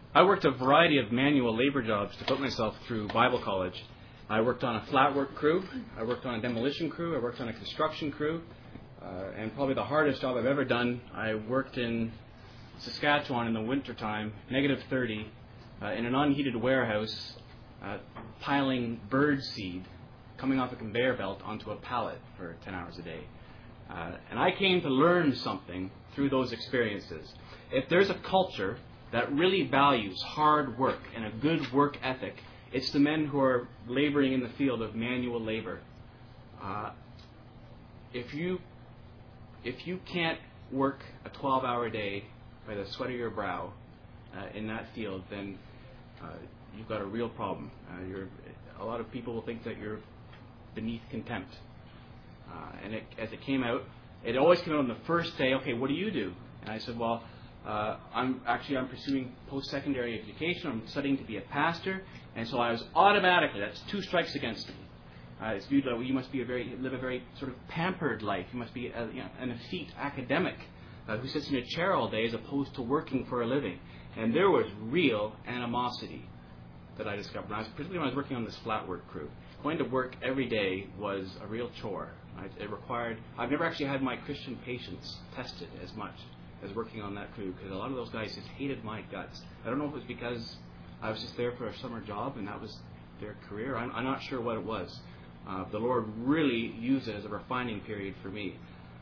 I worked a variety of manual labor jobs to put myself through Bible college. I worked on a flat work crew. I worked on a demolition crew. I worked on a construction crew. And probably the hardest job I've ever done, I worked in Saskatchewan in the wintertime, -30, in an unheated warehouse, piling bird seed coming off a conveyor belt onto a pallet for 10 hours a day. And I came to learn something through those experiences. If there's a culture that really values hard work and a good work ethic, it's the men who are laboring in the field of manual labor. If you can't work a 12-hour day by the sweat of your brow in that field, then you've got a real problem. A lot of people will think that you're beneath contempt. As it came out, it always came out on the first day, okay, what do you do? And I said, well, I'm pursuing post-secondary education. I'm studying to be a pastor. And so I was automatically, that's 2 strikes against me. It's viewed like you must live a very sort of pampered life. You must be an effete academic who sits in a chair all day as opposed to working for a living. And there was real animosity that I discovered, particularly when I was working on this flat work crew. Going to work every day was a real chore. I've never actually had my Christian patience tested as much as working on that crew, because a lot of those guys just hated my guts. I don't know if it was because I was just there for a summer job and that was their career. I'm not sure what it was. The Lord really used it as a refining period for me.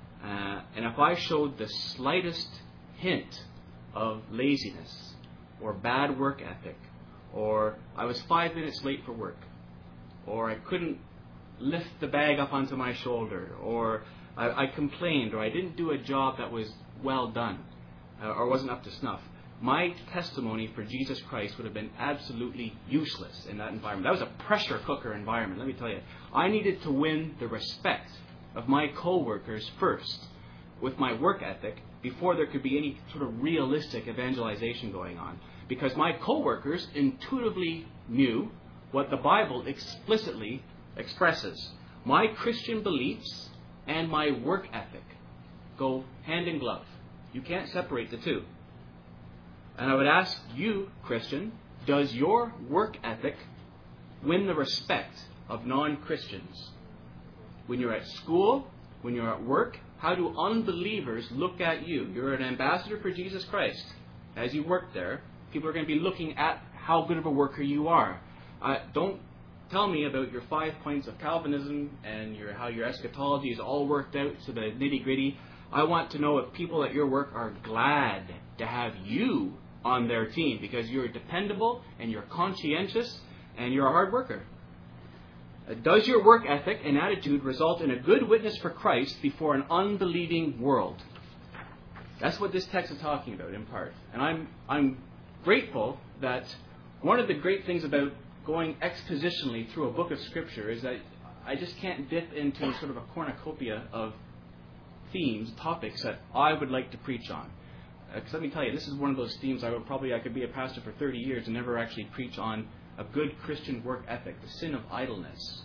And if I showed the slightest hint of laziness or bad work ethic, or I was 5 minutes late for work, or I couldn't lift the bag up onto my shoulder, or I complained, or I didn't do a job that was well done, or wasn't up to snuff, my testimony for Jesus Christ would have been absolutely useless in that environment. That was a pressure cooker environment, let me tell you. I needed to win the respect of my co-workers first with my work ethic before there could be any sort of realistic evangelization going on. Because my co-workers intuitively knew what the Bible explicitly expresses. My Christian beliefs and my work ethic go hand in glove. You can't separate the two. And I would ask you, Christian, does your work ethic win the respect of non-Christians? When you're at school, when you're at work, how do unbelievers look at you? You're an ambassador for Jesus Christ. As you work there, people are going to be looking at how good of a worker you are. Don't tell me about your 5 points of Calvinism and how your eschatology is all worked out to the nitty-gritty. I want to know if people at your work are glad to have you on their team because you're dependable and you're conscientious and you're a hard worker. Does your work ethic and attitude result in a good witness for Christ before an unbelieving world? That's what this text is talking about in part. And I'm grateful that one of the great things about going expositionally through a book of Scripture is that I just can't dip into sort of a cornucopia of themes, topics that I would like to preach on. Because let me tell you, this is one of those themes I could be a pastor for 30 years and never actually preach on a good Christian work ethic, the sin of idleness.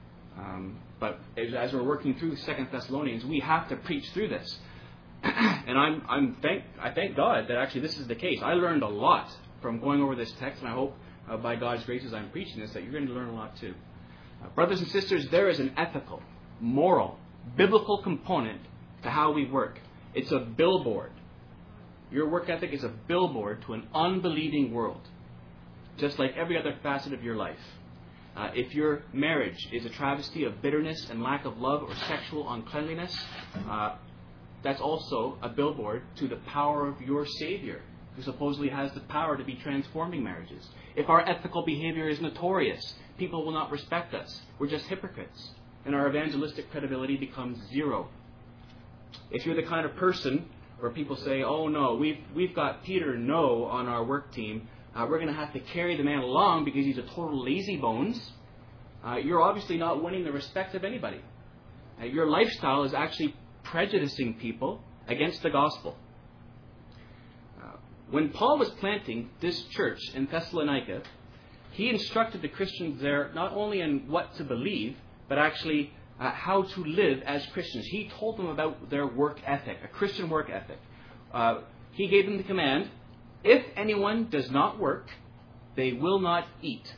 But as we're working through 2 Thessalonians, we have to preach through this. And I thank God that actually this is the case. I learned a lot from going over this text, and I hope by God's grace as I'm preaching this that you're going to learn a lot too. Brothers and sisters, there is an ethical, moral, biblical component to how we work. It's a billboard. Your work ethic is a billboard to an unbelieving world, just like every other facet of your life. If your marriage is a travesty of bitterness and lack of love or sexual uncleanliness, that's also a billboard to the power of your Savior, who supposedly has the power to be transforming marriages. If our ethical behavior is notorious, people will not respect us. We're just hypocrites, and our evangelistic credibility becomes zero. If you're the kind of person where people say, oh no, we've got Peter No on our work team, we're going to have to carry the man along because he's a total lazy bones, you're obviously not winning the respect of anybody. Your lifestyle is actually prejudicing people against the gospel. When Paul was planting this church in Thessalonica, he instructed the Christians there not only in what to believe, but actually how to live as Christians. He told them about their work ethic, a Christian work ethic. He gave them the command, if anyone does not work, they will not eat.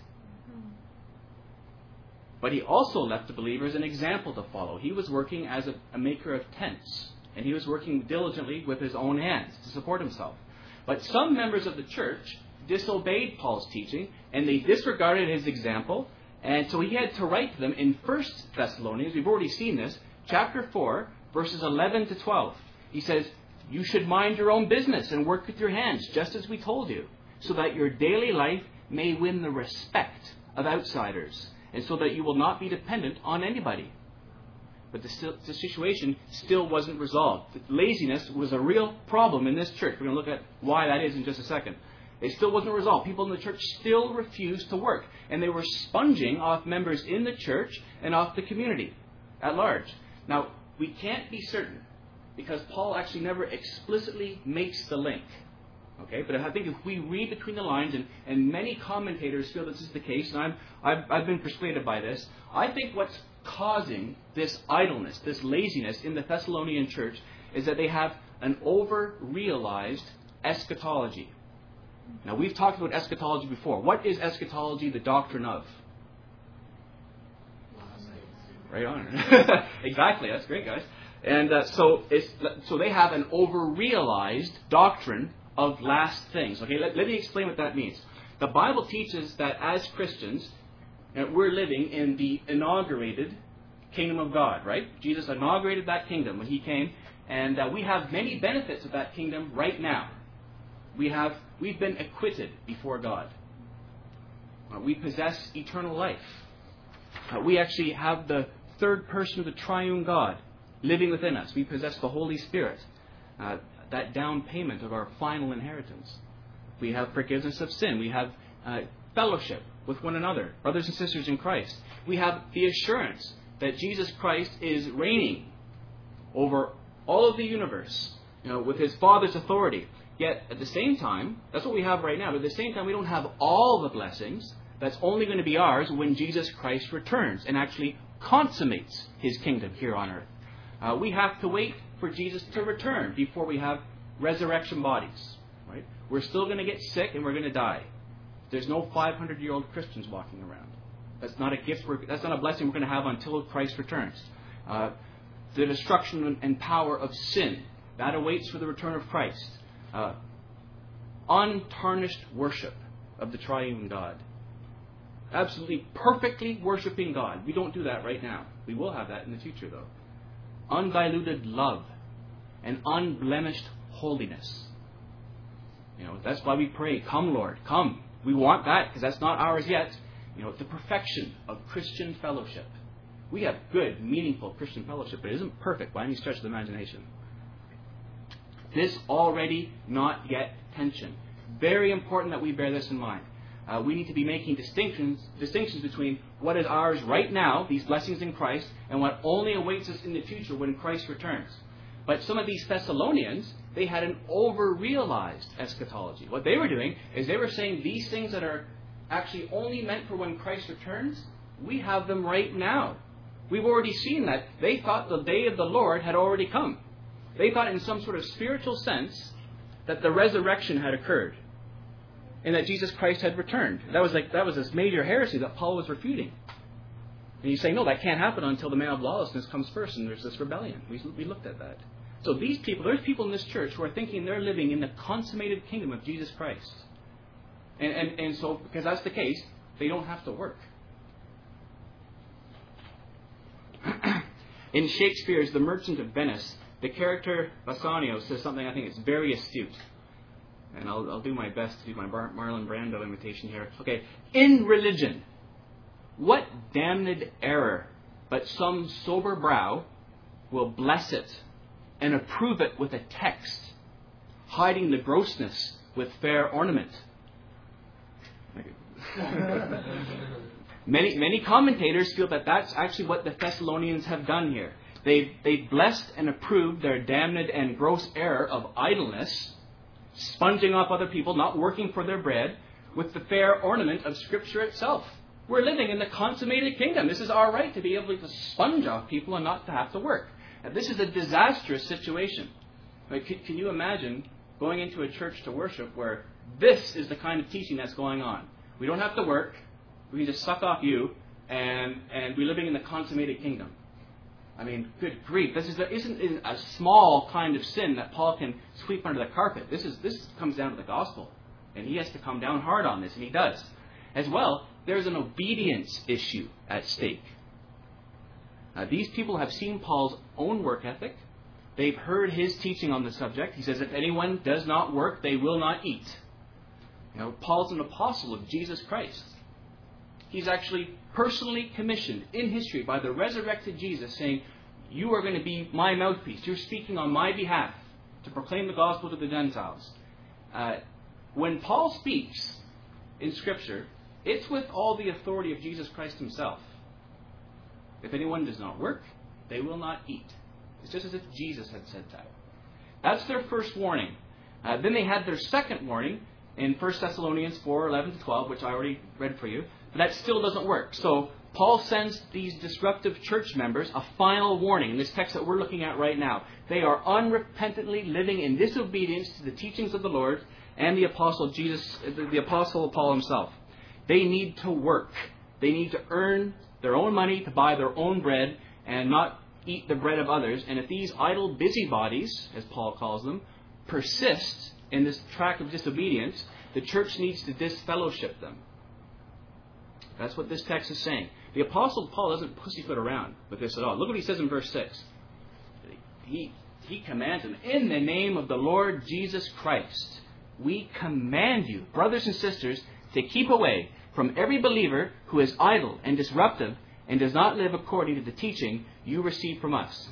But he also left the believers an example to follow. He was working as a maker of tents, and he was working diligently with his own hands to support himself. But some members of the church disobeyed Paul's teaching, and they disregarded his example, and so he had to write to them in 1 Thessalonians, we've already seen this, chapter 4, verses 11 to 12. He says, you should mind your own business and work with your hands, just as we told you, so that your daily life may win the respect of outsiders, and so that you will not be dependent on anybody. But the situation still wasn't resolved. Laziness was a real problem in this church. We're going to look at why that is in just a second. It still wasn't resolved. People in the church still refused to work. And they were sponging off members in the church and off the community at large. Now, we can't be certain, because Paul actually never explicitly makes the link. Okay, but I think if we read between the lines, and many commentators feel this is the case, and I've been persuaded by this, I think what's causing this idleness, this laziness in the Thessalonian church is that they have an over-realized eschatology. Now, we've talked about eschatology before. What is eschatology the doctrine of? Right on. Exactly, that's great, guys. And so they have an over-realized doctrine of last things. Okay, let me explain what that means. The Bible teaches that as Christians, we're living in the inaugurated kingdom of God, right? Jesus inaugurated that kingdom when he came, and we have many benefits of that kingdom right now. We've been acquitted before God. We possess eternal life. We actually have the third person of the triune God living within us. We possess the Holy Spirit, that down payment of our final inheritance. We have forgiveness of sin. We have fellowship with one another, brothers and sisters in Christ. We have the assurance that Jesus Christ is reigning over all of the universe, with his Father's authority. Yet, at the same time, that's what we have right now, but at the same time, we don't have all the blessings. That's only going to be ours when Jesus Christ returns and actually consummates his kingdom here on earth. We have to wait for Jesus to return before we have resurrection bodies. Right? We're still going to get sick and we're going to die. There's no 500-year-old Christians walking around. That's not a gift. That's not a blessing we're going to have until Christ returns. The destruction and power of sin, that awaits for the return of Christ. Untarnished worship of the triune God. Absolutely perfectly worshiping God. We don't do that right now. We will have that in the future, though. Undiluted love and unblemished holiness. That's why we pray, come Lord, come. We want that because that's not ours yet. The perfection of Christian fellowship. We have good, meaningful Christian fellowship, but it isn't perfect by any stretch of the imagination. This already not yet tension. Very important that we bear this in mind. We need to be making distinctions between what is ours right now, these blessings in Christ, and what only awaits us in the future when Christ returns. But some of these Thessalonians, they had an over-realized eschatology. What they were doing is they were saying these things that are actually only meant for when Christ returns, we have them right now. We've already seen that. They thought the day of the Lord had already come. They thought in some sort of spiritual sense that the resurrection had occurred and that Jesus Christ had returned. That was this major heresy that Paul was refuting. And he's saying, no, that can't happen until the man of lawlessness comes first, and there's this rebellion. We looked at that. So there's people in this church who are thinking they're living in the consummated kingdom of Jesus Christ. And so, because that's the case, they don't have to work. In Shakespeare's The Merchant of Venice, the character Bassanio says something I think is very astute. And I'll do my best to do my Marlon Brando imitation here. Okay. In religion, what damned error but some sober brow will bless it and approve it with a text, hiding the grossness with fair ornament. Many commentators feel that that's actually what the Thessalonians have done here. They blessed and approved their damned and gross error of idleness, sponging off other people, not working for their bread, with the fair ornament of Scripture itself. We're living in the consummated kingdom. This is our right to be able to sponge off people and not to have to work. Now, this is a disastrous situation. Can you imagine going into a church to worship where This is the kind of teaching that's going on. We don't have to work. We can just suck off you, and we're living in the consummated kingdom. I mean, good grief. This isn't a small kind of sin that Paul can sweep under the carpet. This comes down to the gospel. And he has to come down hard on this, and he does. As well, there's an obedience issue at stake. These people have seen Paul's own work ethic. They've heard his teaching on the subject. He says, if anyone does not work, they will not eat. Paul's an apostle of Jesus Christ. He's actually personally commissioned in history by the resurrected Jesus, saying, you are going to be my mouthpiece. You're speaking on my behalf to proclaim the gospel to the Gentiles. When Paul speaks in Scripture, it's with all the authority of Jesus Christ himself. If anyone does not work, they will not eat. It's just as if Jesus had said that. That's their first warning. Then they had their second warning in 1 Thessalonians 4:11-12, which I already read for you. But that still doesn't work. So Paul sends these disruptive church members a final warning in this text that we're looking at right now. They are unrepentantly living in disobedience to the teachings of the Lord and the Apostle Paul himself. They need to work. They need to earn their own money to buy their own bread and not eat the bread of others. And if these idle busybodies, as Paul calls them, persist in this track of disobedience, the church needs to disfellowship them. That's what this text is saying. The Apostle Paul doesn't pussyfoot around with this at all. Look what he says in verse 6. He commands them, in the name of the Lord Jesus Christ, we command you, brothers and sisters, to keep away from every believer who is idle and disruptive and does not live according to the teaching you receive from us.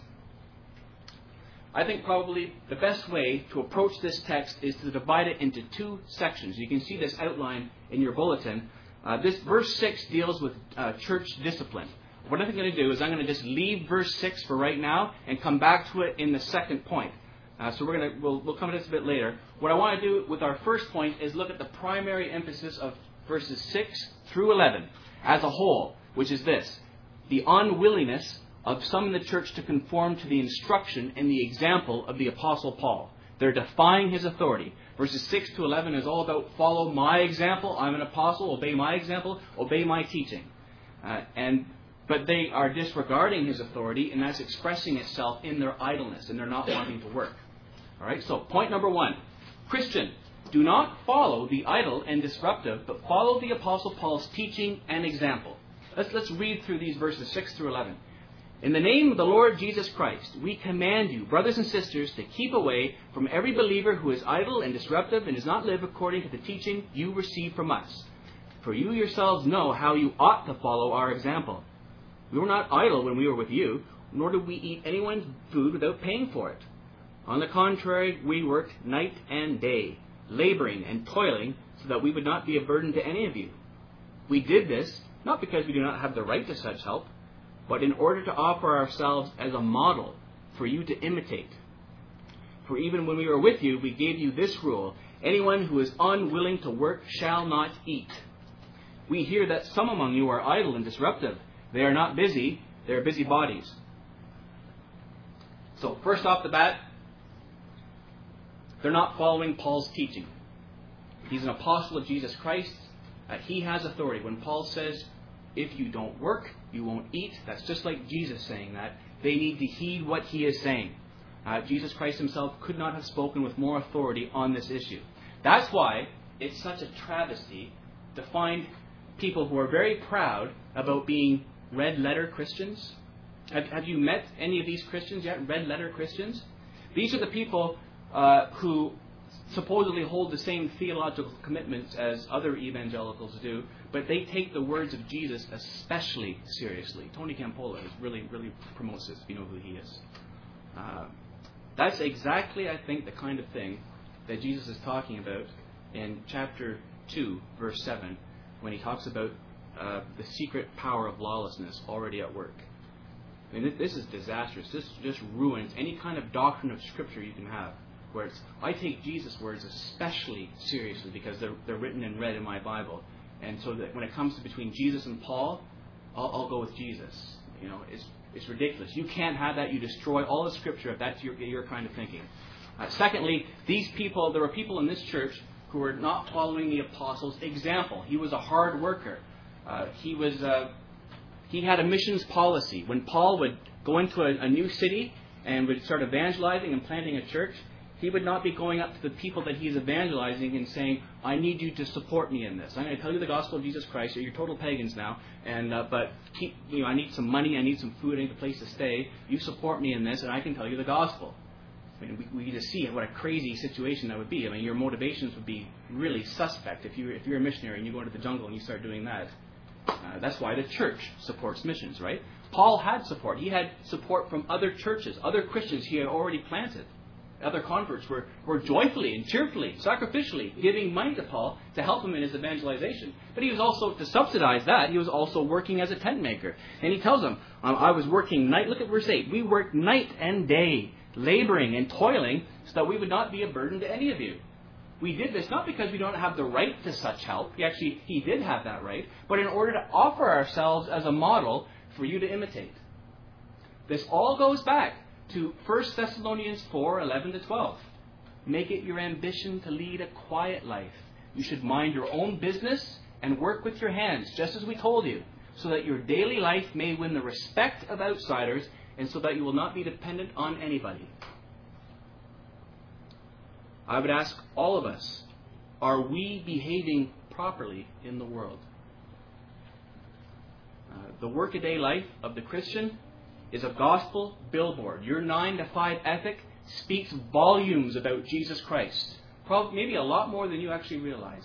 I think probably the best way to approach this text is to divide it into two sections. You can see this outline in your bulletin. This verse 6 deals with church discipline. What I'm going to do is I'm going to just leave verse 6 for right now and come back to it in the second point. So we'll come to this a bit later. What I want to do with our first point is look at the primary emphasis of verses 6 through 11 as a whole, which is this: the unwillingness of some in the church to conform to the instruction and the example of the Apostle Paul. They're defying his authority. Verses 6 to 11 is all about follow my example. I'm an apostle. Obey my example. Obey my teaching. But they are disregarding his authority, and that's expressing itself in their idleness, and they're not wanting to work. All right. So point number 1: Christian, do not follow the idle and disruptive, but follow the Apostle Paul's teaching and example. Let's read through these verses 6 through 11. In the name of the Lord Jesus Christ, we command you, brothers and sisters, to keep away from every believer who is idle and disruptive and does not live according to the teaching you receive from us. For you yourselves know how you ought to follow our example. We were not idle when we were with you, nor did we eat anyone's food without paying for it. On the contrary, we worked night and day, laboring and toiling, so that we would not be a burden to any of you. We did this not because we do not have the right to such help, but in order to offer ourselves as a model for you to imitate. For even when we were with you, we gave you this rule: anyone who is unwilling to work shall not eat. We hear that some among you are idle and disruptive. They are not busy, they are busybodies. So first off the bat, they're not following Paul's teaching. He's an apostle of Jesus Christ. He has authority. When Paul says, if you don't work, you won't eat, that's just like Jesus saying that. They need to heed what he is saying. Jesus Christ himself could not have spoken with more authority on this issue. That's why it's such a travesty to find people who are very proud about being red letter Christians. Have you met any of these Christians yet? Red letter Christians? These are the people who supposedly hold the same theological commitments as other evangelicals do, but they take the words of Jesus especially seriously. Tony Campola really promotes this, if you know who he is. That's exactly, I think, the kind of thing that Jesus is talking about in chapter 2, verse 7, when he talks about the secret power of lawlessness already at work. I mean, this is disastrous. This just ruins any kind of doctrine of Scripture you can have, where it's, I take Jesus' words especially seriously because they're written and read in my Bible. And so that when it comes to between Jesus and Paul, I'll go with Jesus. You know, it's ridiculous. You can't have that. You destroy all the Scripture if that's your kind of thinking. Secondly, there were people in this church who were not following the apostles' example. He was a hard worker. He had a missions policy. When Paul would go into a new city and would start evangelizing and planting a church, he would not be going up to the people that he's evangelizing and saying, I need you to support me in this. I'm going to tell you the gospel of Jesus Christ. You're total pagans now, but I need some money, I need some food, I need a place to stay. You support me in this, and I can tell you the gospel. I mean, we just see what a crazy situation that would be. I mean, your motivations would be really suspect if you're a missionary and you go into the jungle and you start doing that. That's why the church supports missions, right? Paul had support. He had support from other churches, other Christians he had already planted. Other converts were joyfully and cheerfully, sacrificially giving money to Paul to help him in his evangelization. But he was also, to subsidize that, he was also working as a tent maker. And he tells them, I was working night, look at verse 8, we worked night and day, laboring and toiling, so that we would not be a burden to any of you. We did this not because we don't have the right to such help. He did have that right, but in order to offer ourselves as a model for you to imitate. This all goes back to 1 Thessalonians 4:11-12. Make it your ambition to lead a quiet life. You should mind your own business and work with your hands, just as we told you, so that your daily life may win the respect of outsiders and so that you will not be dependent on anybody. I would ask all of us, are we behaving properly in the world? The workaday life of the Christian is a gospel billboard. Your 9-to-5 ethic speaks volumes about Jesus Christ. Probably, maybe a lot more than you actually realize.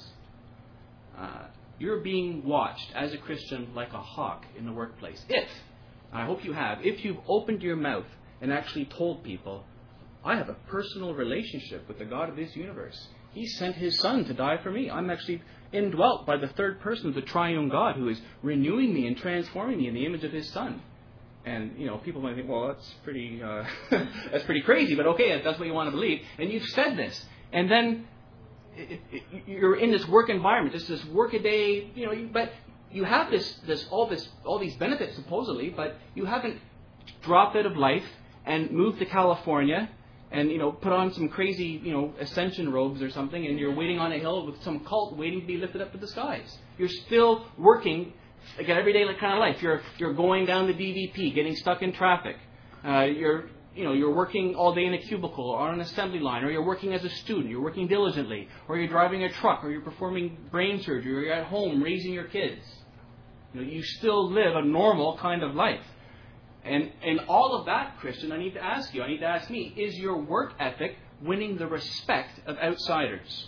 You're being watched as a Christian like a hawk in the workplace. I hope you have, if you've opened your mouth and actually told people, I have a personal relationship with the God of this universe. He sent His Son to die for me. I'm actually indwelt by the third person of the triune God who is renewing me and transforming me in the image of His Son. And, people might think, well, that's pretty crazy, but okay, that's what you want to believe. And you've said this. And then you're in this work environment, this work-a-day, but you have all these benefits supposedly, but you haven't dropped out of life and moved to California and, put on some crazy, ascension robes or something, and you're waiting on a hill with some cult waiting to be lifted up to the skies. You're still working again, everyday kind of life. You're going down the DVP, getting stuck in traffic. You're working all day in a cubicle or on an assembly line, or you're working as a student. You're working diligently, or you're driving a truck, or you're performing brain surgery, or you're at home raising your kids. You still live a normal kind of life. And all of that, Christian, I need to ask me, is your work ethic winning the respect of outsiders?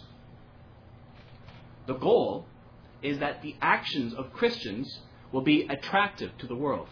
The goal is that the actions of Christians will be attractive to the world.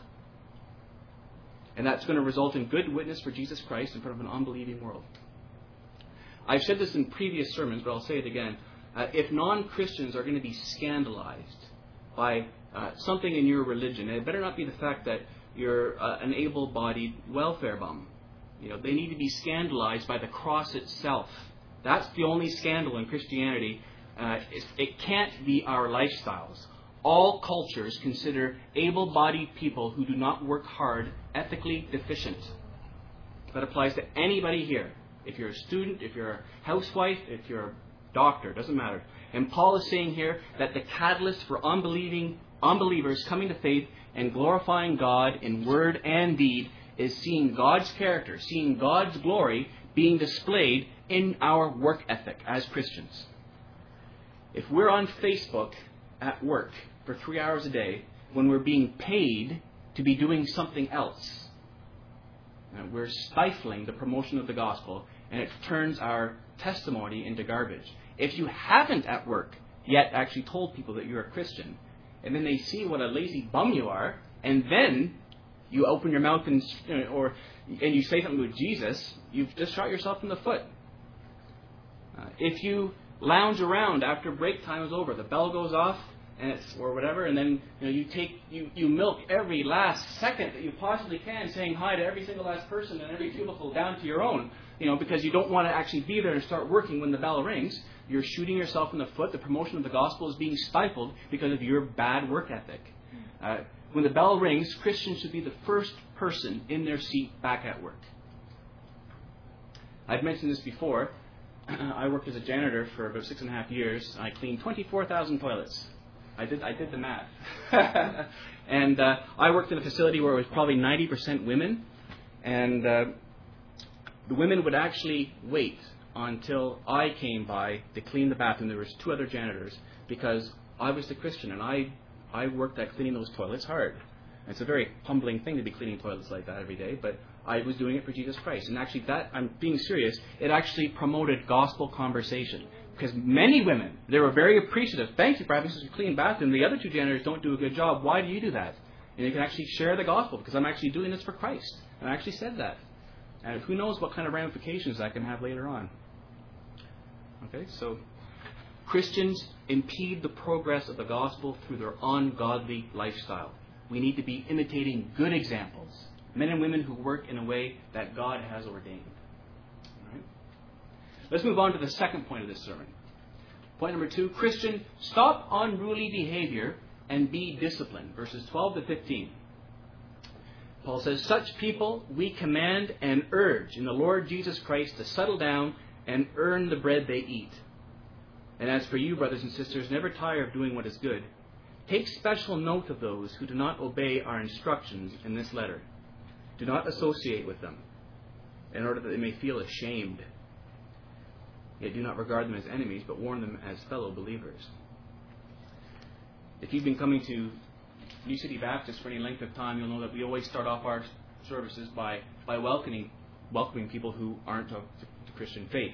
And that's going to result in good witness for Jesus Christ in front of an unbelieving world. I've said this in previous sermons, but I'll say it again. If non-Christians are going to be scandalized by something in your religion, it better not be the fact that you're an able-bodied welfare bum. They need to be scandalized by the cross itself. That's the only scandal in Christianity. It can't be our lifestyles. All cultures consider able-bodied people who do not work hard ethically deficient. That applies to anybody here. If you're a student, if you're a housewife, if you're a doctor, it doesn't matter. And Paul is saying here that the catalyst for unbelievers coming to faith and glorifying God in word and deed is seeing God's character, seeing God's glory being displayed in our work ethic as Christians. If we're on Facebook at work for 3 hours a day when we're being paid to be doing something else, we're stifling the promotion of the gospel, and it turns our testimony into garbage. If you haven't at work yet actually told people that you're a Christian, and then they see what a lazy bum you are, and then you open your mouth and you say something with Jesus, you've just shot yourself in the foot. If you lounge around after break time is over, the bell goes off, or whatever, and then you milk every last second that you possibly can, saying hi to every single last person in every cubicle down to your own, because you don't want to actually be there and start working when the bell rings. You're shooting yourself in the foot. The promotion of the gospel is being stifled because of your bad work ethic. When the bell rings, Christians should be the first person in their seat back at work. I've mentioned this before. I worked as a janitor for about 6.5 years. I cleaned 24,000 toilets. I did the math. And I worked in a facility where it was probably 90% women. And the women would actually wait until I came by to clean the bathroom. There was 2 other janitors because I was the Christian, and I worked at cleaning those toilets hard. It's a very humbling thing to be cleaning toilets like that every day, but I was doing it for Jesus Christ. And actually, that, I'm being serious, it actually promoted gospel conversation. Because many women, they were very appreciative. Thank you for having such a clean bathroom. The other 2 janitors don't do a good job. Why do you do that? And you can actually share the gospel, because I'm actually doing this for Christ. And I actually said that. And who knows what kind of ramifications that can have later on. Okay, so Christians impede the progress of the gospel through their ungodly lifestyle. We need to be imitating good examples. Men and women who work in a way that God has ordained. All right? Let's move on to the second point of this sermon. Point number 2, Christian, stop unruly behavior and be disciplined. Verses 12 to 15. Paul says, such people we command and urge in the Lord Jesus Christ to settle down and earn the bread they eat. And as for you, brothers and sisters, never tire of doing what is good. Take special note of those who do not obey our instructions in this letter. Do not associate with them, in order that they may feel ashamed. Yet do not regard them as enemies, but warn them as fellow believers. If you've been coming to New City Baptist for any length of time, you'll know that we always start off our services by welcoming people who aren't of the Christian faith.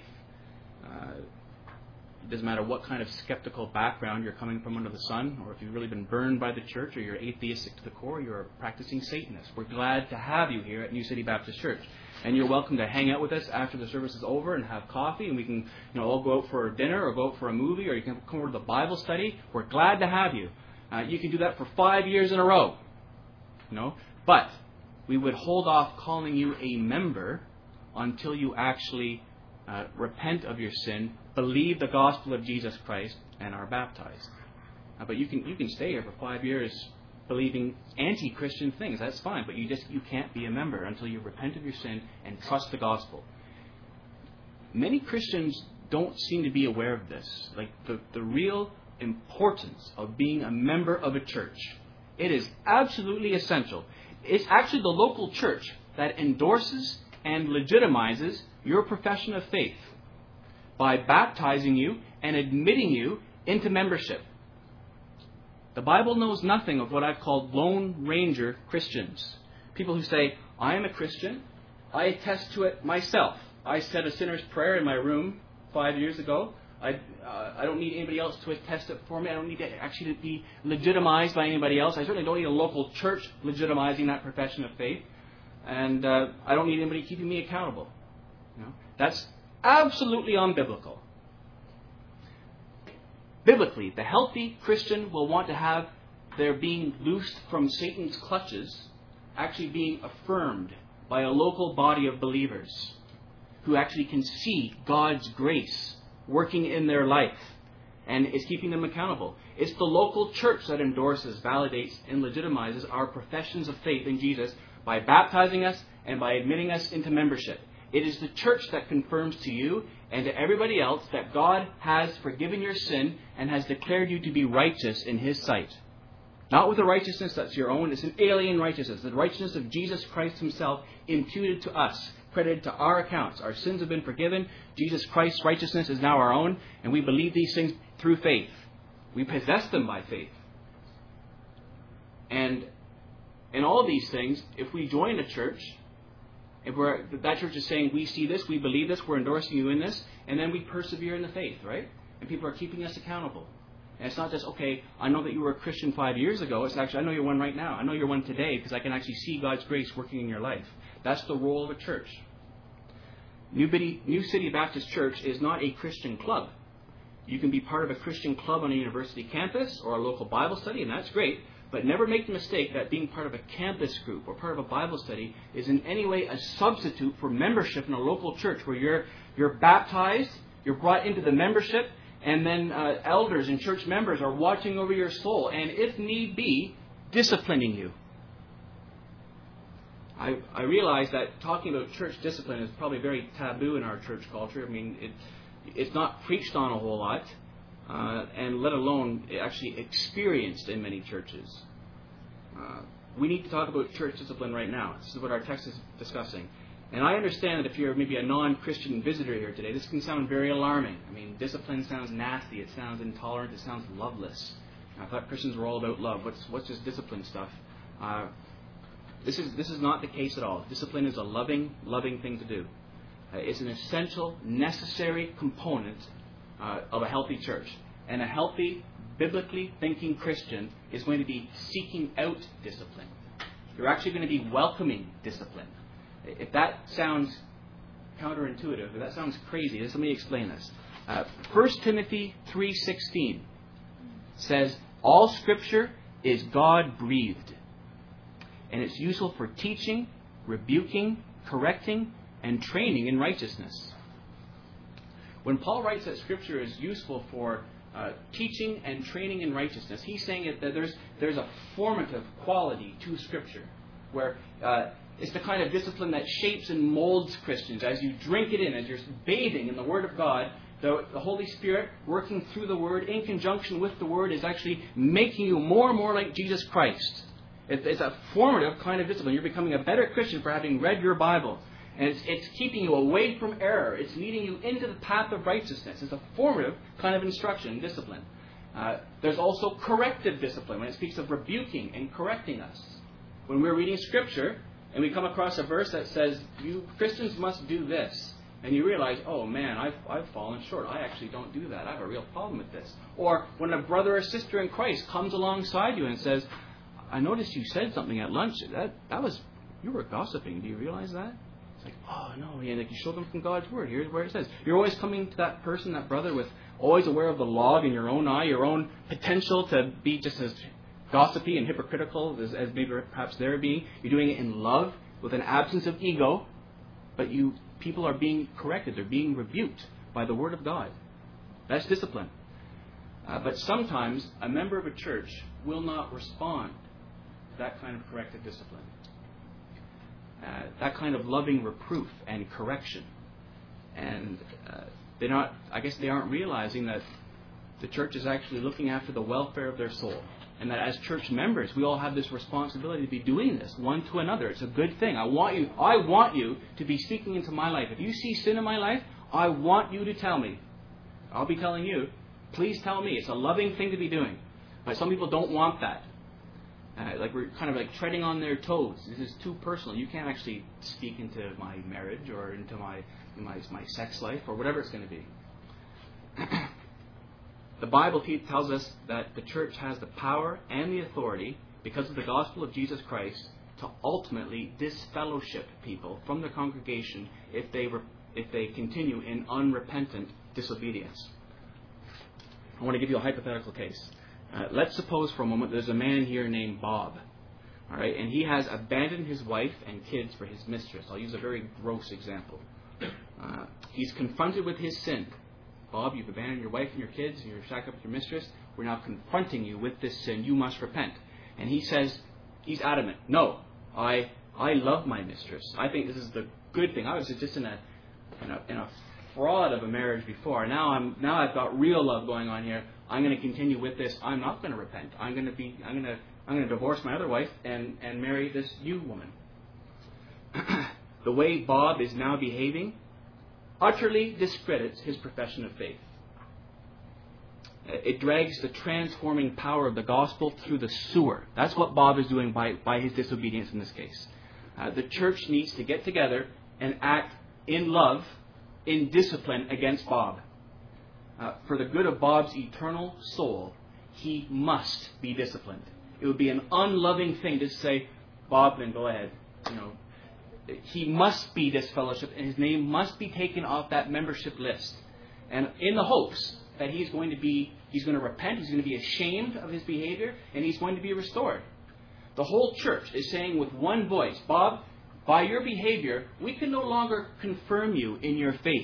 It doesn't matter what kind of skeptical background you're coming from under the sun, or if you've really been burned by the church, or you're atheistic to the core, you're a practicing Satanist. We're glad to have you here at New City Baptist Church. And you're welcome to hang out with us after the service is over and have coffee, and we can all go out for dinner or go out for a movie, or you can come over to the Bible study. We're glad to have you. You can do that for 5 years in a row. But we would hold off calling you a member until you actually repent of your sin, believe the gospel of Jesus Christ, and are baptized. But you can stay here for 5 years believing anti-Christian things. That's fine, but you can't be a member until you repent of your sin and trust the gospel. Many Christians don't seem to be aware of this. Like the real importance of being a member of a church. It is absolutely essential. It's actually the local church that endorses and legitimizes your profession of faith by baptizing you and admitting you into membership. The Bible knows nothing of what I've called Lone Ranger Christians. People who say, I am a Christian. I attest to it myself. I said a sinner's prayer in my room 5 years ago. I don't need anybody else to attest it for me. I don't need to actually be legitimized by anybody else. I certainly don't need a local church legitimizing that profession of faith. And I don't need anybody keeping me accountable. That's absolutely unbiblical. Biblically, the healthy Christian will want to have their being loosed from Satan's clutches actually being affirmed by a local body of believers who actually can see God's grace working in their life and is keeping them accountable. It's the local church that endorses, validates, and legitimizes our professions of faith in Jesus by baptizing us and by admitting us into membership. It is the church that confirms to you and to everybody else that God has forgiven your sin and has declared you to be righteous in His sight. Not with a righteousness that's your own. It's an alien righteousness. The righteousness of Jesus Christ Himself imputed to us, credited to our accounts. Our sins have been forgiven. Jesus Christ's righteousness is now our own. And we believe these things through faith. We possess them by faith. And in all these things, if we join a church, if that church is saying, we see this, we believe this, we're endorsing you in this, and then we persevere in the faith, right? And people are keeping us accountable. And it's not just, okay, I know that you were a Christian 5 years ago. It's actually, I know you're one right now. I know you're one today because I can actually see God's grace working in your life. That's the role of a church. New City Baptist Church is not a Christian club. You can be part of a Christian club on a university campus or a local Bible study, and that's great. But never make the mistake that being part of a campus group or part of a Bible study is in any way a substitute for membership in a local church where you're baptized, you're brought into the membership, and then elders and church members are watching over your soul and, if need be, disciplining you. I realize that talking about church discipline is probably very taboo in our church culture. I mean, It's not preached on a whole lot, and let alone actually experienced in many churches. We need to talk about church discipline right now. This is what our text is discussing. And I understand that if you're maybe a non-Christian visitor here today, this can sound very alarming. I mean, discipline sounds nasty. It sounds intolerant. It sounds loveless. I thought Christians were all about love. What's this discipline stuff? This is not the case at all. Discipline is a loving thing to do. It's an essential, necessary component of a healthy church. And a healthy, biblically thinking Christian is going to be seeking out discipline. You're actually going to be welcoming discipline. If that sounds counterintuitive, if that sounds crazy, let me explain this. 1 Timothy 3:16 says, all Scripture is God-breathed, and it's useful for teaching, rebuking, correcting, and training in righteousness. When Paul writes that Scripture is useful for teaching and training in righteousness, he's saying that there's a formative quality to Scripture, where it's the kind of discipline that shapes and molds Christians. As you drink it in, as you're bathing in the Word of God, the Holy Spirit, working through the Word, in conjunction with the Word, is actually making you more and more like Jesus Christ. It's a formative kind of discipline. You're becoming a better Christian for having read your Bible. And it's keeping you away from error. It's leading you into the path of righteousness. It's a formative kind of instruction and discipline. There's also corrective discipline when it speaks of rebuking and correcting us. When we're reading Scripture and we come across a verse that says, you Christians must do this, and you realize, oh man, I've fallen short. I actually don't do that. I have a real problem with this. Or when a brother or sister in Christ comes alongside you and says, I noticed you said something at lunch. You were gossiping. Do you realize that? It's like, oh no, and like you show them from God's Word. Here's where it says. You're always coming to that person, that brother, with always aware of the log in your own eye, your own potential to be just as gossipy and hypocritical as maybe perhaps they're being. You're doing it in love with an absence of ego, but people are being corrected. They're being rebuked by the Word of God. That's discipline. But sometimes a member of a church will not respond to that kind of corrective discipline. That kind of loving reproof and correction. And they aren't realizing that the church is actually looking after the welfare of their soul. And that as church members, we all have this responsibility to be doing this one to another. It's a good thing. I want you to be speaking into my life. If you see sin in my life, I want you to tell me. I'll be telling you. Please tell me. It's a loving thing to be doing. But some people don't want that. Like we're kind of like treading on their toes. This is too personal. You can't actually speak into my marriage or into my sex life or whatever it's going to be. The Bible tells us that the church has the power and the authority, because of the gospel of Jesus Christ, to ultimately disfellowship people from the congregation if they continue in unrepentant disobedience. I want to give you a hypothetical case. Let's suppose for a moment there's a man here named Bob, all right, and he has abandoned his wife and kids for his mistress. I'll use a very gross example. He's confronted with his sin. Bob, you've abandoned your wife and your kids, and you're shacked up with your mistress. We're now confronting you with this sin. You must repent. And he says, he's adamant. No, I love my mistress. I think this is the good thing. I was just in a fraud of a marriage before. Now I've got real love going on here. I'm going to continue with this. I'm not going to repent. I'm going to divorce my other wife and marry this new woman. The way Bob is now behaving utterly discredits his profession of faith. It drags the transforming power of the gospel through the sewer. That's what Bob is doing by his disobedience in this case. The church needs to get together and act in love, in discipline against Bob. For the good of Bob's eternal soul, he must be disciplined. It would be an unloving thing to say, Bob, then go ahead. He must be disfellowshipped, and his name must be taken off that membership list. And in the hopes that he's going to repent, he's going to be ashamed of his behavior, and he's going to be restored. The whole church is saying with one voice, Bob, by your behavior, we can no longer confirm you in your faith.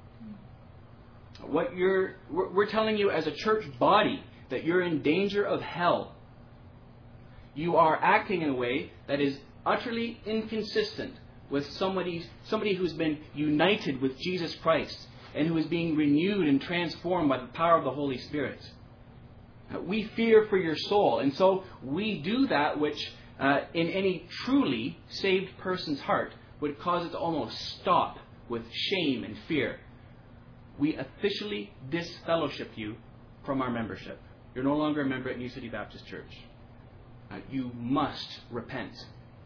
We're telling you as a church body that you're in danger of hell. You are acting in a way that is utterly inconsistent with somebody who's been united with Jesus Christ. and who is being renewed and transformed by the power of the Holy Spirit. We fear for your soul, and so we do that which in any truly saved person's heart would cause it to almost stop with shame and fear. We officially disfellowship you from our membership. You're no longer a member at New City Baptist Church. You must repent.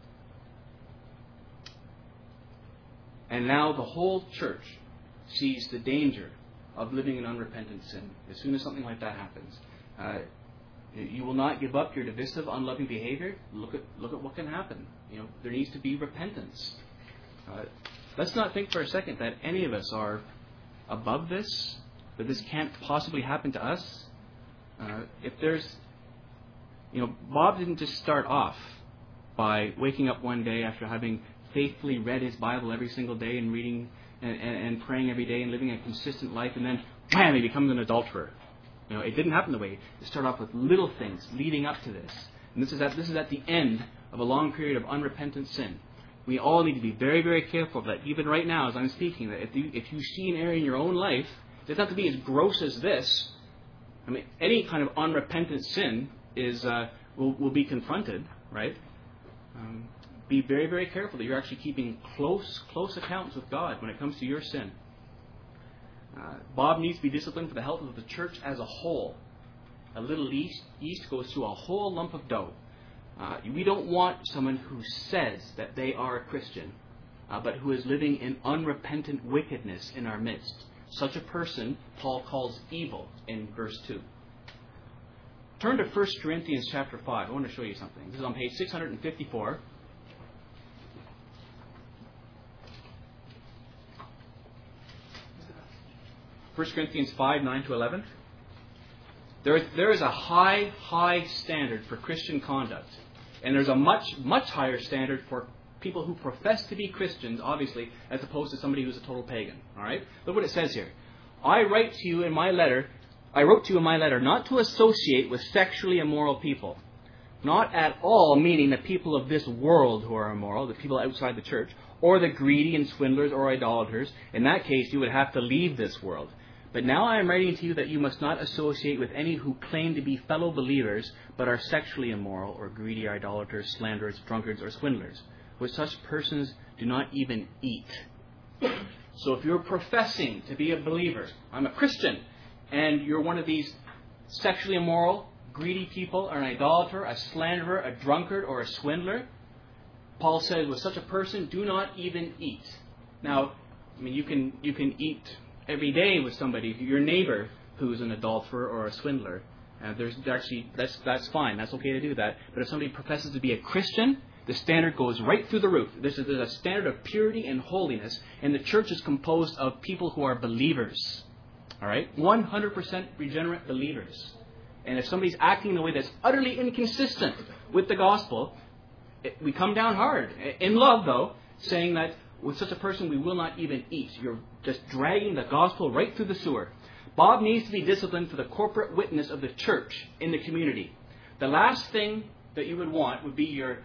And now the whole church sees the danger of living in unrepentant sin. As soon as something like that happens, you will not give up your divisive, unloving behavior. Look at what can happen. There needs to be repentance. Let's not think for a second that any of us are above this, that this can't possibly happen to us. If there's, Bob didn't just start off by waking up one day after having faithfully read his Bible every single day and reading and praying every day and living a consistent life, and then wham, he becomes an adulterer. It didn't happen the way. It started off with little things leading up to this, and this is at the end of a long period of unrepentant sin. We all need to be very, very careful that even right now, as I'm speaking, that if you see an area in your own life, it doesn't have to be as gross as this. Any kind of unrepentant sin will be confronted, right? Be very, very careful that you're actually keeping close accounts with God when it comes to your sin. Bob needs to be disciplined for the health of the church as a whole. A little yeast goes through a whole lump of dough. We don't want someone who says that they are a Christian, but who is living in unrepentant wickedness in our midst. Such a person, Paul calls evil in verse 2. Turn to 1 Corinthians chapter 5. I want to show you something. This is on page 654. First Corinthians 5, 9 to 11. There is a high standard for Christian conduct. And there's a much higher standard for people who profess to be Christians, obviously, as opposed to somebody who's a total pagan. All right? Look what it says here. I wrote to you in my letter not to associate with sexually immoral people. Not at all meaning the people of this world who are immoral, the people outside the church, or the greedy and swindlers or idolaters. In that case, you would have to leave this world. But now I am writing to you that you must not associate with any who claim to be fellow believers, but are sexually immoral, or greedy, idolaters, slanderers, drunkards, or swindlers. With such persons, do not even eat. So if you're professing to be a believer, I'm a Christian, and you're one of these sexually immoral, greedy people, or an idolater, a slanderer, a drunkard, or a swindler, Paul says, with such a person, do not even eat. Now, you can eat every day with somebody, your neighbor, who's an adulterer or a swindler. That's fine. That's okay to do that. But if somebody professes to be a Christian, the standard goes right through the roof. There's a standard of purity and holiness, and the church is composed of people who are believers. All right? 100% regenerate believers. And if somebody's acting in a way that's utterly inconsistent with the gospel, we come down hard. In love, though, saying that with such a person we will not even eat. You're just dragging the gospel right through the sewer. Bob needs to be disciplined for the corporate witness of the church in the community. The last thing that you would want would be your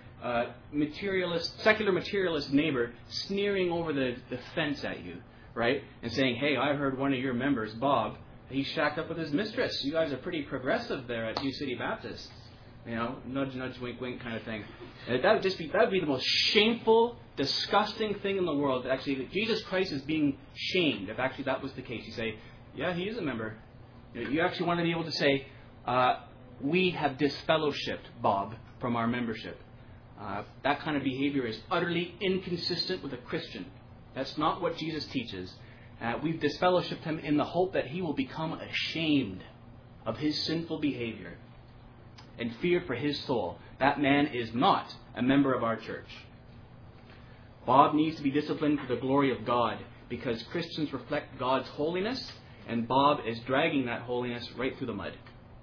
secular materialist neighbor sneering over the fence at you, right? And saying, hey, I heard one of your members, Bob, he shacked up with his mistress. You guys are pretty progressive there at New City Baptist. Nudge, nudge, wink, wink kind of thing. That would be the most shameful, disgusting thing in the world. Actually, Jesus Christ is being shamed. If actually that was the case, you say, yeah, he is a member. You actually want to be able to say, we have disfellowshipped Bob from our membership. That kind of behavior is utterly inconsistent with a Christian. That's not what Jesus teaches. We've disfellowshipped him in the hope that he will become ashamed of his sinful behavior and fear for his soul. That man is not a member of our church. Bob needs to be disciplined for the glory of God because Christians reflect God's holiness, and Bob is dragging that holiness right through the mud.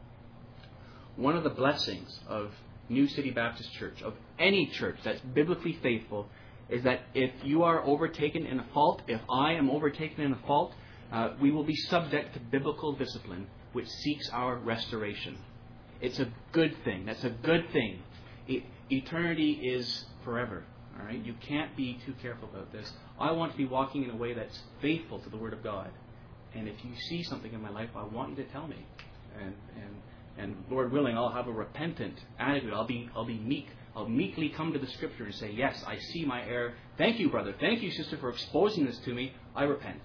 One of the blessings of New City Baptist Church, of any church that's biblically faithful, is that if you are overtaken in a fault, if I am overtaken in a fault, we will be subject to biblical discipline, which seeks our restoration. It's a good thing. That's a good thing. Eternity is forever. All right? You can't be too careful about this. I want to be walking in a way that's faithful to the Word of God. And if you see something in my life, I want you to tell me. And Lord willing, I'll have a repentant attitude. I'll be meek. I'll meekly come to the Scripture and say, yes, I see my error. Thank you, brother. Thank you, sister, for exposing this to me. I repent.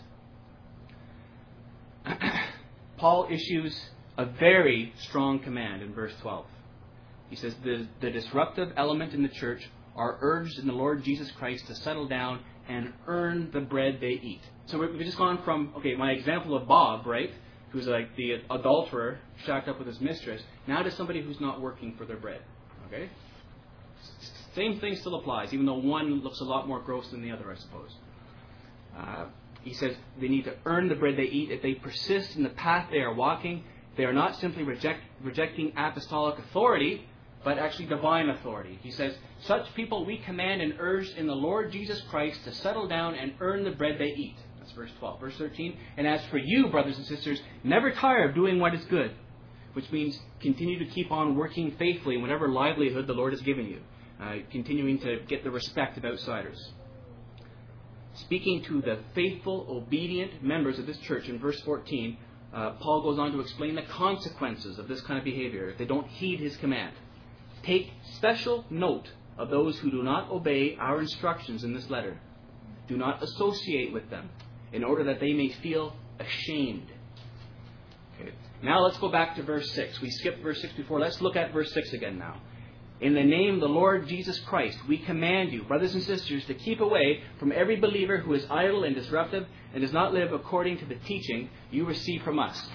Paul issues a very strong command in verse 12. He says, the disruptive element in the church are urged in the Lord Jesus Christ to settle down and earn the bread they eat. So we've just gone from, my example of Bob, right, who's like the adulterer shacked up with his mistress, now to somebody who's not working for their bread. Okay? Same thing still applies, even though one looks a lot more gross than the other, I suppose. He says they need to earn the bread they eat. If they persist in the path they are walking, they are not simply rejecting apostolic authority, but actually divine authority. He says, such people we command and urge in the Lord Jesus Christ to settle down and earn the bread they eat. That's verse 12. Verse 13, and as for you, brothers and sisters, never tire of doing what is good, which means continue to keep on working faithfully in whatever livelihood the Lord has given you, continuing to get the respect of outsiders. Speaking to the faithful, obedient members of this church in verse 14, Paul goes on to explain the consequences of this kind of behavior if they don't heed his command. Take special note of those who do not obey our instructions in this letter. Do not associate with them, in order that they may feel ashamed. Okay. Now let's go back to verse 6. We skipped verse 6 before. Let's look at verse 6 again now. In the name of the Lord Jesus Christ, we command you, brothers and sisters, to keep away from every believer who is idle and disruptive and does not live according to the teaching you receive from us.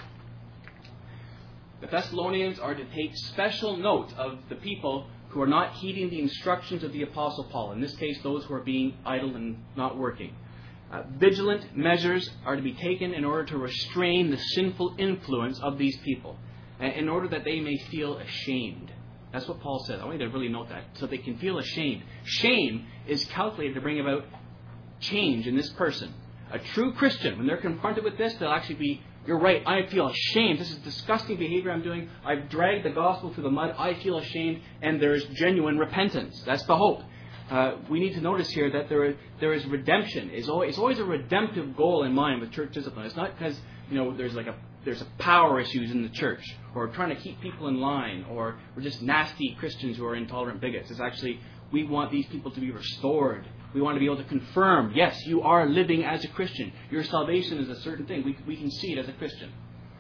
The Thessalonians are to take special note of the people who are not heeding the instructions of the Apostle Paul. In this case, those who are being idle and not working. Vigilant measures are to be taken in order to restrain the sinful influence of these people, in order that they may feel ashamed. That's what Paul says. I want you to really note that, so they can feel ashamed. Shame is calculated to bring about change in this person. A true Christian, when they're confronted with this, they'll actually be, you're right, I feel ashamed. This is disgusting behavior I'm doing. I've dragged the gospel through the mud. I feel ashamed, and there's genuine repentance. That's the hope. We need to notice here that there is redemption. It's always a redemptive goal in mind with church discipline. It's not because there's a power issues in the church, or trying to keep people in line, or we're just nasty Christians who are intolerant bigots. It's actually, we want these people to be restored. We want to be able to confirm, yes, you are living as a Christian. Your salvation is a certain thing. We can see it as a Christian.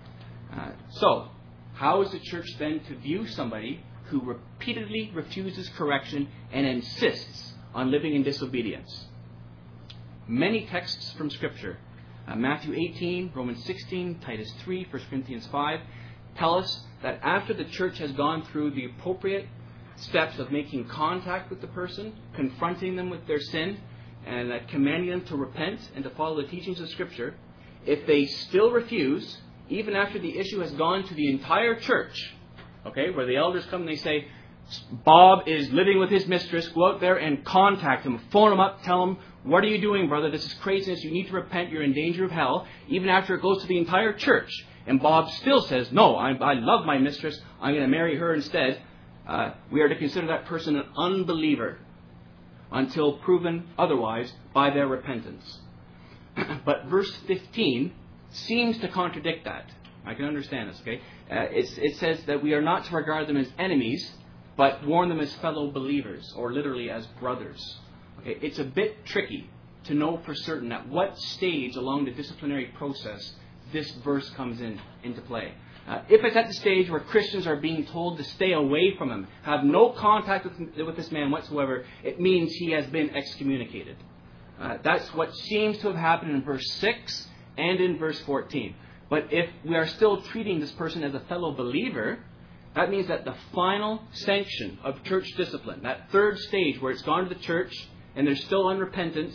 So, how is the church then to view somebody who repeatedly refuses correction and insists on living in disobedience? Many texts from Scripture, Matthew 18, Romans 16, Titus 3, 1 Corinthians 5, tell us that after the church has gone through the appropriate steps of making contact with the person, confronting them with their sin, and commanding them to repent and to follow the teachings of Scripture, if they still refuse, even after the issue has gone to the entire church, where the elders come and they say, Bob is living with his mistress, go out there and contact him, phone him up, tell him, what are you doing, brother? This is craziness. You need to repent. You're in danger of hell. Even after it goes to the entire church. And Bob still says, no, I love my mistress. I'm going to marry her instead. We are to consider that person an unbeliever until proven otherwise by their repentance. But verse 15 seems to contradict that. I can understand this, okay? It says that we are not to regard them as enemies, but warn them as fellow believers, or literally as brothers. Okay? It's a bit tricky to know for certain at what stage along the disciplinary process this verse comes into play. If it's at the stage where Christians are being told to stay away from him, have no contact with this man whatsoever, it means he has been excommunicated. That's what seems to have happened in verse 6 and in verse 14. But if we are still treating this person as a fellow believer, that means that the final sanction of church discipline, that third stage where it's gone to the church and there's still unrepentance,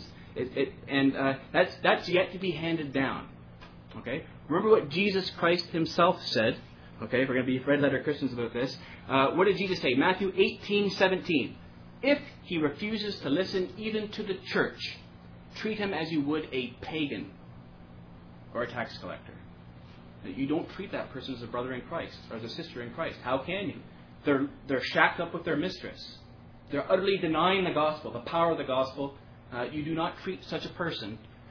that's yet to be handed down. Okay? Remember what Jesus Christ himself said. Okay, if we're going to be red letter Christians about this. What did Jesus say? Matthew 18:17. If he refuses to listen even to the church, treat him as you would a pagan or a tax collector. You don't treat that person as a brother in Christ or as a sister in Christ. How can you? They're shacked up with their mistress. They're utterly denying the gospel, the power of the gospel. You do not treat such a person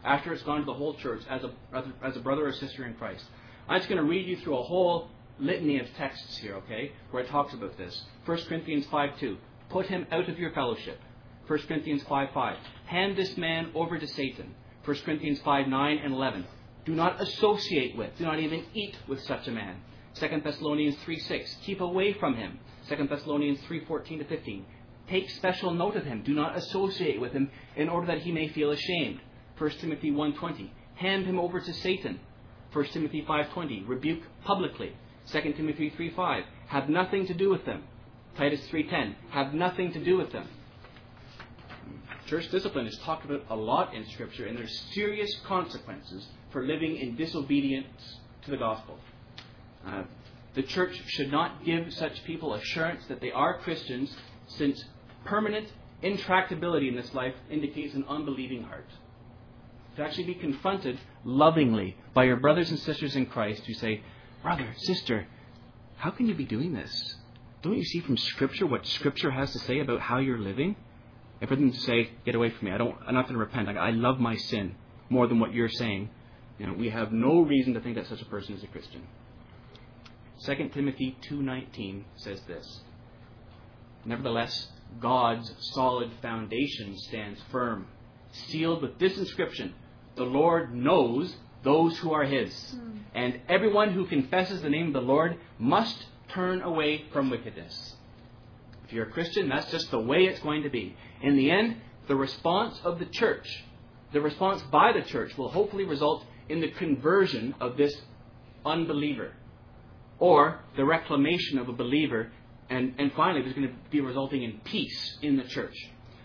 after it's gone to the whole church as a brother or sister in Christ. I'm just going to read you through a whole litany of texts here, okay, where it talks about this. 1 Corinthians 5:2. Put him out of your fellowship. 1 Corinthians 5:5. Hand this man over to Satan. 1 Corinthians 5:9 and 11. Do not associate with, do not even eat with such a man. 2 Thessalonians 3:6. Keep away from him. 2 Thessalonians 3:14 to 15. Take special note of him. Do not associate with him in order that he may feel ashamed. 1 Timothy 1:20. Hand him over to Satan. 1 Timothy 5:20. Rebuke publicly. 2 Timothy 3:5. Have nothing to do with them. Titus 3:10. Have nothing to do with them. Church discipline is talked about a lot in Scripture, and there's serious consequences for living in disobedience to the gospel. The church should not give such people assurance that they are Christians, since permanent intractability in this life indicates an unbelieving heart. To actually be confronted lovingly by your brothers and sisters in Christ who say, brother, sister, how can you be doing this? Don't you see from Scripture what Scripture has to say about how you're living? And for them to say, get away from me, I'm not going to repent. I love my sin more than what you're saying. We have no reason to think that such a person is a Christian. 2 Timothy 2:19 says this. Nevertheless, God's solid foundation stands firm, sealed with this inscription: the Lord knows those who are His. And everyone who confesses the name of the Lord must turn away from wickedness. If you're a Christian, that's just the way it's going to be. In the end, the response of the church, the response by the church, will hopefully result in the conversion of this unbeliever, or the reclamation of a believer, and finally there's going to be resulting in peace in the church.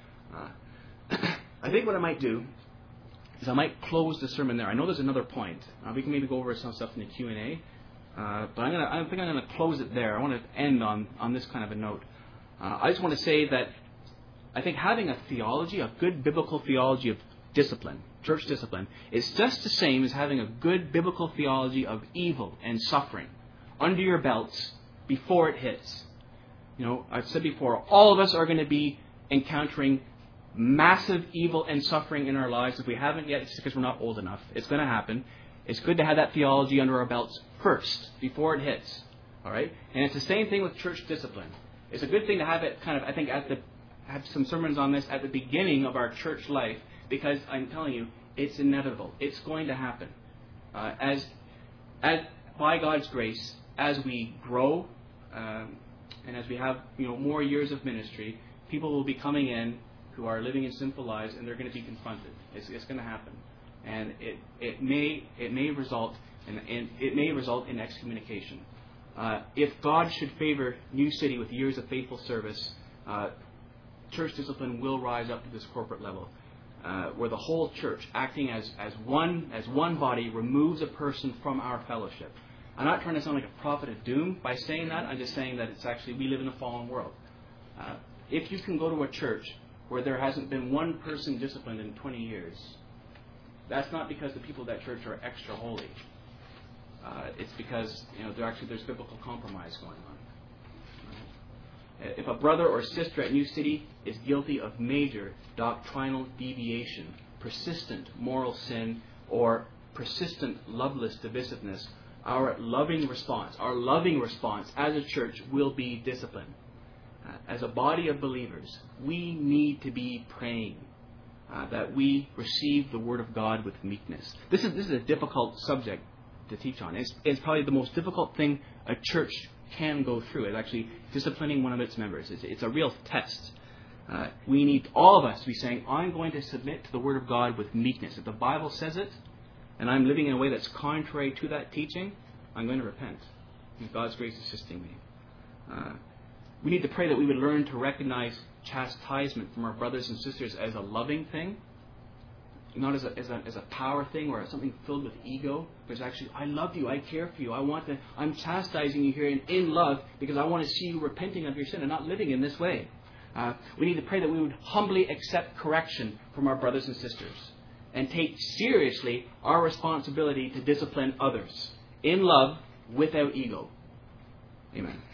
I think what I might do is I might close the sermon there. I know there's another point. We can maybe go over some stuff in the Q&A, but I think I'm going to close it there. I want to end on this kind of a note. I just want to say that I think having a theology, a good biblical theology of discipline, church discipline, is just the same as having a good biblical theology of evil and suffering under your belts before it hits. I've said before, all of us are going to be encountering massive evil and suffering in our lives. If we haven't yet, it's because we're not old enough. It's going to happen. It's good to have that theology under our belts first, before it hits. All right? And it's the same thing with church discipline. It's a good thing to have it kind of, I think, have some sermons on this at the beginning of our church life, because I'm telling you, it's inevitable. It's going to happen. As by God's grace, as we grow and as we have more years of ministry, people will be coming in who are living in sinful lives, and they're going to be confronted. It's going to happen, and it may result in excommunication. If God should favor New City with years of faithful service, church discipline will rise up to this corporate level, where the whole church, acting as one body, removes a person from our fellowship. I'm not trying to sound like a prophet of doom by saying that. I'm just saying that it's actually, we live in a fallen world. If you can go to a church where there hasn't been one person disciplined in 20 years, that's not because the people of that church are extra holy. It's because there's biblical compromise going on. If a brother or sister at New City is guilty of major doctrinal deviation, persistent moral sin, or persistent loveless divisiveness, our loving response as a church will be discipline. As a body of believers, we need to be praying that we receive the Word of God with meekness. This is a difficult subject to teach on. It's probably the most difficult thing a church can go through. It's actually disciplining one of its members. It's a real test. We need all of us to be saying, I'm going to submit to the Word of God with meekness. If the Bible says it, and I'm living in a way that's contrary to that teaching, I'm going to repent. With God's grace assisting me. We need to pray that we would learn to recognize chastisement from our brothers and sisters as a loving thing, not as a power thing or as something filled with ego, but it's actually, I love you, I care for you, I'm chastising you here in love because I want to see you repenting of your sin and not living in this way. We need to pray that we would humbly accept correction from our brothers and sisters and take seriously our responsibility to discipline others in love without ego. Amen.